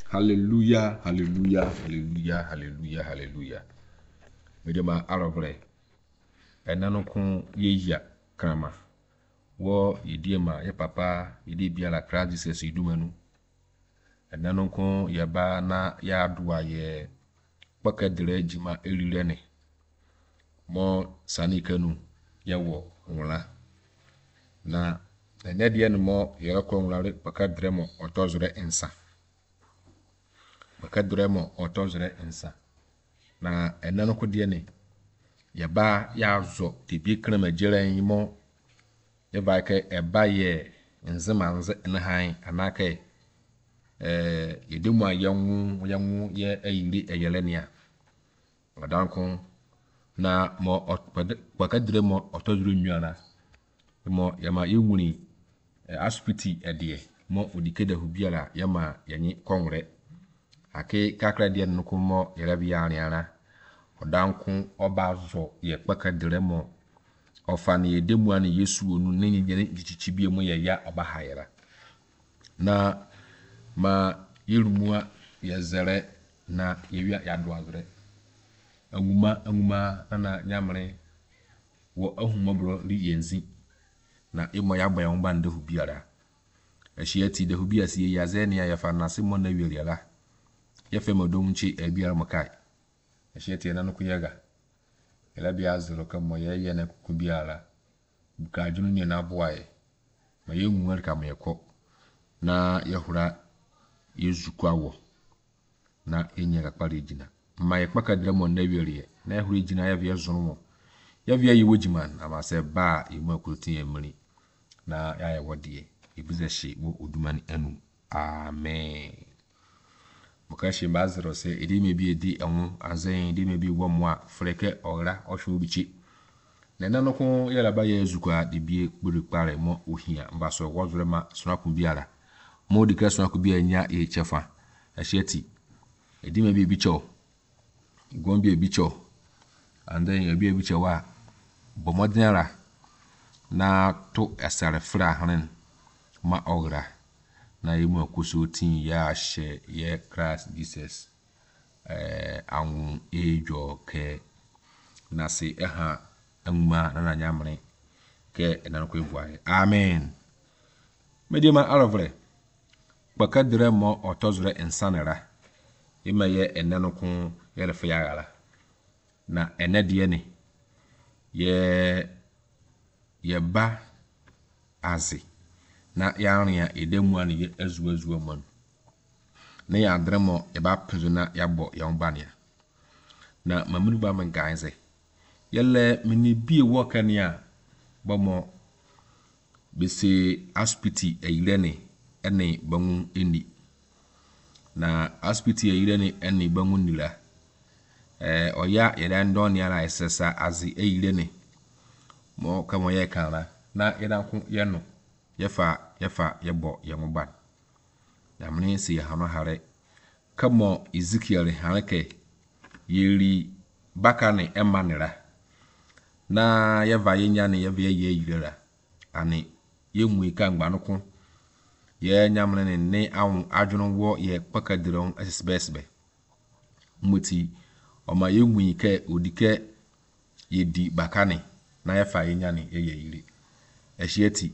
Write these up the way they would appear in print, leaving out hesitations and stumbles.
Hallelujah, hallelujah, hallelujah, hallelujah, hallelujah. Medema arovre. Enano kun yeya krama. Wo yidiema ye papa yidi bia la Christ Jesus idumanu. Enano kun yeba na ya adua ye pakedre jima elirene. Mo sanikanu yawo wala. Na enedie no mo yera kronware pakedre mo otozre ensa. Pakedre mo otozre ensa. Na enano ko die ne yaba ya zo tibi krama jeren mo yeba ke eba ye nzemanze enhan anake yedemu ayanwu ye ayiri eyelenia adanko na mo pakedre mo otozre nnuana mo yama yewuni aspiti edie mo odikeda hubiala yama yanyi konwre ake kakra die nko mo yerebia ariana odanko obazo ye pakedre mo ofane yedemu an Yesu onu nenyene gichichibie mo ye ya obahayera na ma yirumua yezere na yewia yadoazre anguma na nyamre wo ahumabro ri yenzi na imo ya gba yomba nde hubiara ashiati de hubia si yazenia ya fanase mo na wieliala ya fema domchi ebiara makai ashiati na nuku yaga ela bia zero kamo ye na kubiara buka junu ni na boaye ma yenwu ka me ko na yahura yezukwawo na enya ka kpare jina ma ye kpakadra mo na wieliye na yahura jina ya via zonu ya via yiwojiman ama se ba imu akutin emri na ya yewodie ibizeshi wo odumani anu amen mukashi bazero se edi mebi edi enwu azen edi mebi womwa freke ora ohwe bichi na nanu ko yala ba ye zukwa de bie kpuru kpare mo ohia mbaso wozure ma sunakun biara mo dika sunakun bia nya e chefa ashieti edi mebi bicho gombi bicho and then ebi bicho wa bomodinara na to esare fra hanen ma ogra na yimu akuso tin ya she ye Christ Jesus anwu ejo ke na se eha anuma na nyamre ke enan ko ebuaye amen medima arovre pakadre mo otozre insanera imaye enan ko yerefa yagala na enedie ne ye ba azi na ya edemu an ye azuazu man na ya dremo e ba pezo na ya bo ya mbania na mamunu ba man ganze yelle mini bie wokania bomo bese aspiti eilene ene bangu eni na aspiti eilene ene bangu nila oya yedan don ya la esesa azi eilene mo kamo ye kana na yedan ku yeno yefa yebo yemoban na mne se hano hare kamo Ezekiel haneke yeri bakane emanira na yeva yenya ne yeva ye yirera ani yemwe kangba no ko ye nyamne ne awun adwono wo ye pakadiron asbesbe muti oma yemwe ke odike yedi bakane na yefa yenya ne ye yiri ashieti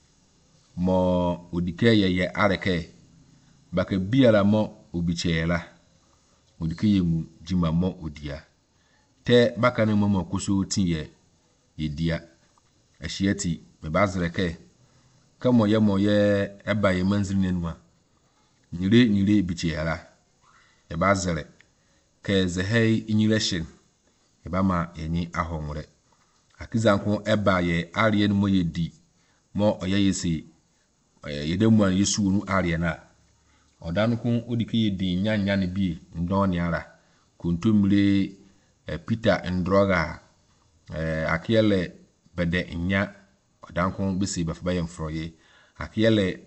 mo odike ye areke baka biara mo obichela odike yemu jima mo odia te baka ne mo kuso tinye yedia ashieti me bazreke kamo ye eba ye manzili nenwa nyire bichela e bazre ke zehei inyileshin e ba ma yenyi ahonwre akizanko eba ye arien mo yedi mo oyeyesi yedemu an Yesu nu ariena odanku odike yedi nyanya ne bi ndon yara kontomire Peter Ndroga akiele bede nya odanku bisi bafaba yemfroye akiele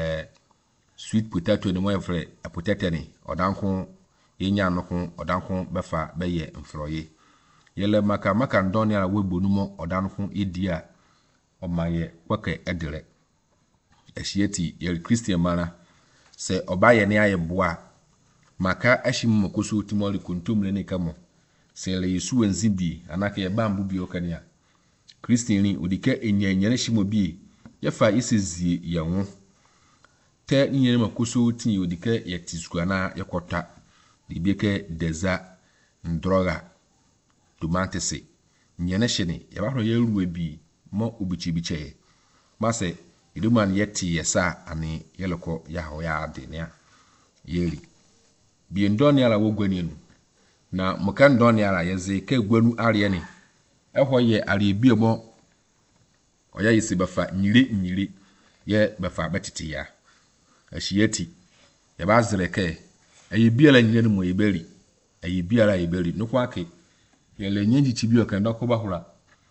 sweet potato ne mo yefre potato ne odanku yenya noko odanku bafa beye mfroye yele maka ndon yara webonu mo odanku edia omaye kwake edire ashieti ye Christian mana se obaye ne ayeboa maka ashim makoso timori kuntum ne kamo se le yesu wanzi bi anaka ye bambu bi okania Christiani odika enyanyan shimo bi ye fa isizie ye ho te nyen makoso tin odika ye tisku na ye kota bieke deza ndroga tomantese nyene hye ye ba horo ye ruwe bi mo obichi biche mase iduman yeti yesa ani yeleko ya ho ya ade ne yeri bi ndoni ala wogwani nu na muka ndoni ala yeze ke gwanu are ne ehwo ye are bi mo oya yesi bafa nyiri ye bafa betiti ya ahiyeti ye ba zreke ayi biala nyiri mo yeberi ayi biala yeberi no kwake ye le nyenji chibi okanda ko bahura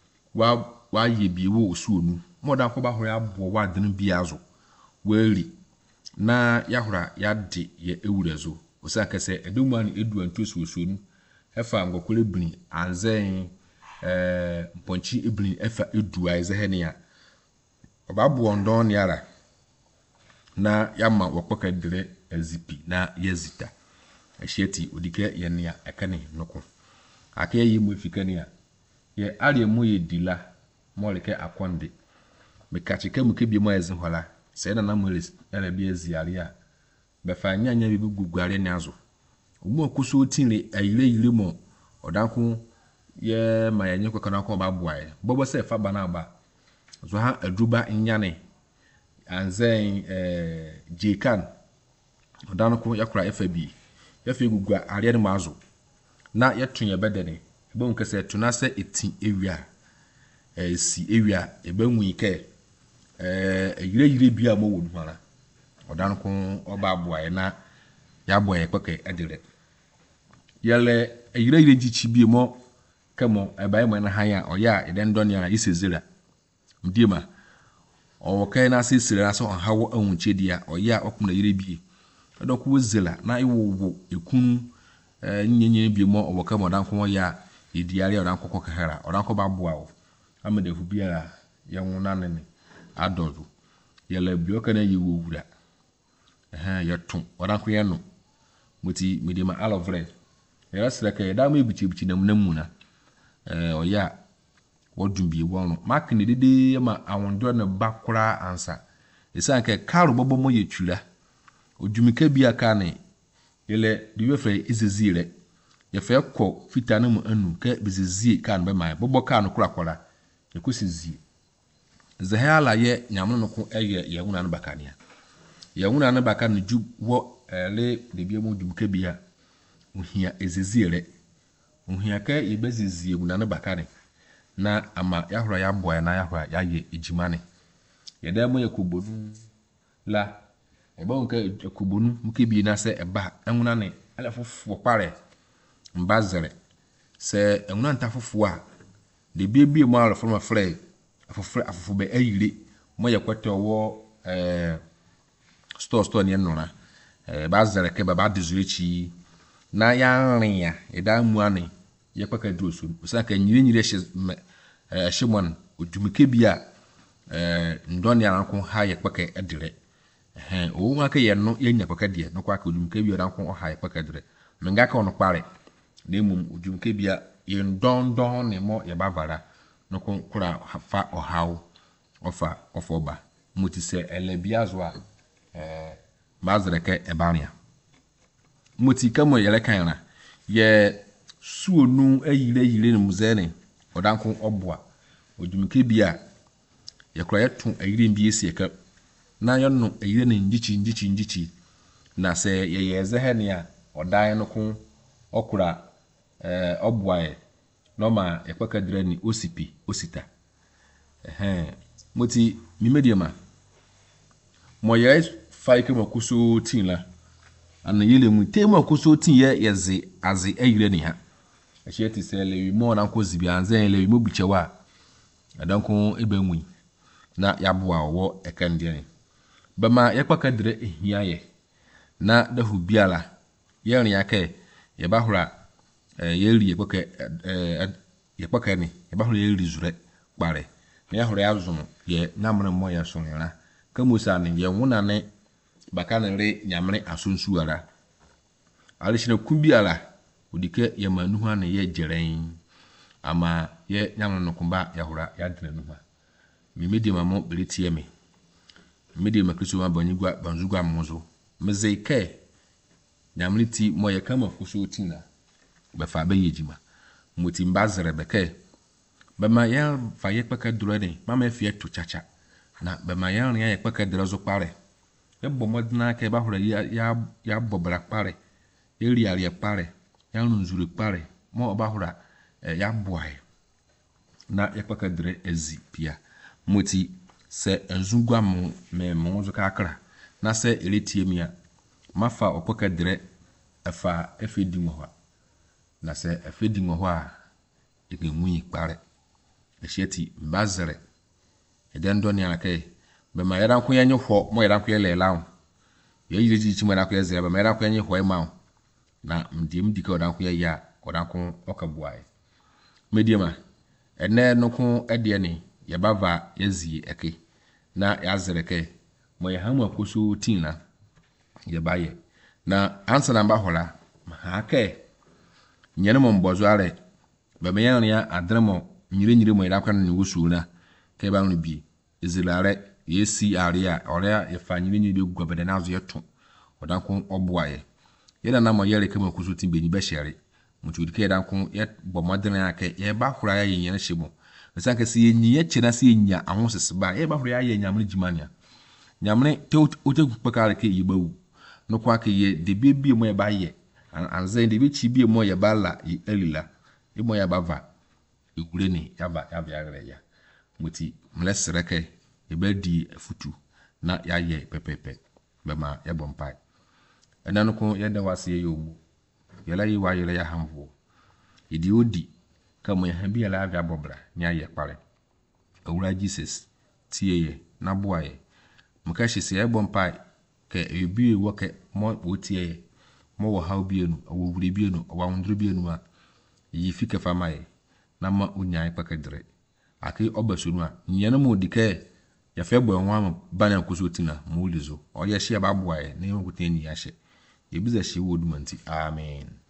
wa ye bi wo osuonu moda ko bahura abo wa den biazo weri na yahura ya de ye ewurezo osaka se eduman edu antosu osuonu efa ngokole bini anzen mponchi ibni efa edu aize henia obabo ndon yara na yama wakpaka dire azipi na yazita ahiyeti odike ye nea ekane noko aka yi mu fikania ye ari mu ye dila moleke akonde me kachike mu kebie mu ezi hola se na namulis ele bi eziare a be fa nyanya bi guguare ne azo omu akuso tinle ayire mo odanko ye ma yenye kwekana ko ba boae bobo se fa bana aba zo ha aduba nyane anzen jekan odanko yakura efabi yafe gugua are ne mazo na yetunye bedene ebe nkese tuna se eti ewia si ewia ebe nwike yire bia mo wodu hara odanko oba boae na ya boae kweke edire yele yire njichi bi mo kemo ebe mo na hanya oya eden donia isezira mdiema owoke na sisire na so hawo anwuchedia oya okum na yire bi edokwo wozela na iwo ekunu nyenye bi mo owoke mo danko ya idiare odanko kokahara odanko ba boawo amede hu biara ye nwuna nene adozu yele bi okana yiwo wura yetum odanko ye no moti medema alovre yele sreke da ma ebichi namu na oya wodun bi wono mak ne dede ma awondo ne bakura ansa esanke karo bobo mo yetwura odumika bi aka ne yele diwe fre izezire ye fe ko fitana mu anu ka bizezie kan be mai bobo kan kura yekusizie zahala ye nyamno no ko eye ye huna no bakania ye huna no bakana ju wo ele de bi mo dumika bi a ohia ezezire ohia ka yebezizie huna no bakane na ama yahura ya boy na yahura ya ye ejimane ye da mo yakubonu la ebe onka yakubonu mkebi na se eba enwuna ne ala fofo pare mbazere se enwuna ntafofo a de bibie mo ala forma frey afofo be ayire mo yakwete wo store ne nora bazere ke baba dizurichi na ya nrin ya eda mu ane ye kwaka drosu usaka nyire shimon odumike bia ndoni anko ha ye kwaka edire o nwa ka ye no ye nya kwaka de no kwaka odumike bia anko ha ye kwaka edire menga ka ono pare na emum odumike bia ye ndon ne mo ye bavara no kura fa ohaw ofa ofoba mutise ele biazo a mazreke ebania muti kamo yele kanra ye suonu ayire ne muzene odanko obua odumike bia ye kura yetu ayire mbi esieka na yono ayire ne njichi na se ye yeze he ne a odan no ko okura obua no ma ekwaka dirani osipi osita moti mimediama moye faike makuso tin la ana yele mu tema kuso tin ye yeze aze ayire ne ha ahiyeti se lewi mo na nko zibi anzen lewi mo bichewa adanko ebenwi na yaboa wo ekandie bama yakpaka dire ehia ye na dahu biala ye rin yake ye bahura ye ri yakpaka ni ye bahura ye ri zure kpare na yahura ya zuno ye namre mo ya sonera kamusa ni ye wuna ne baka ne re nyamre asunsuara alishina kumbiala udike ya manuha na ye jeren ama ye nyamno no kumba ya hura ya dina nuha mimedi mamo belitie me mimedi makristo ma banyigwa banzugwa mozo mezeike nyamliti mo ye kama kuso tina ba fa ba yejima moti mbazere beke ba ma ya fa ye paka durade mama fie to chacha na ba ma ya ye paka durazo pare e bo modna ke ba hura ya bobra pare ye pare ya nzuru pare mo ba hura ya boy na ye paka dure ezi pia moti se nzugwa mo zo kakra na se eletie mia mafa opaka dure afa efedi mo ha na se efedi mo ha ikenwi pare esheti mbazere eden do ni anake be ma yara ko yenye ho mo yara ko yele lawo ye yiri ji mo yara ko yezere be ma yara ko yenye ho ma na mdi ka odan ko ya odan ko okabuai mediema ene no ko ede ni ye bava yezie eke na yazere ke mo ye hamu akoso tina ye baye na ansa na mba hola ha ke nyene mo mbozo are be me yan ya adremo nyire mo ira kwan ni wusu na ke ba no bi izilare yesi area ore ye fa nyire be gubede na azo yeto odan ko oboaye ye na mo yere ke mo kuso tin be ni be shere mutu dike dan ko ye bo modern ake ye ba hura ya yen shebo sanka si yenye chena si yenya ahosese ba ye ba hura ya yenya mo jimania nyamne te ote kupakare ke yibawu no kwa ke ye de bebie mo ye ba ye anze de bi chi bie mo ye ba la elila e mo ya ba va egure ni ya ba ya muti mlesreke e ba di futu na ya ye pepepe be ma ya bompai enanu ko ye da wase ye omu ye la yi wa ye ya hamvo idi odi ka mo ya bi ya la avia bobra nya ye pare owura Jesus tie ye na boaye mukashi se ye bompai ke ebi wo ke mo otie ye mo wo haw bienu wo wuri bienu wo wundru bienu a yi fike famaye na ma onyan pakadre aki obasunu a nyene mo dike ya fe gbo nwa bana kuso tina mo lizo o ye hye ba boaye na yo kuteni ya hye ebiza hye wo dumanti amen.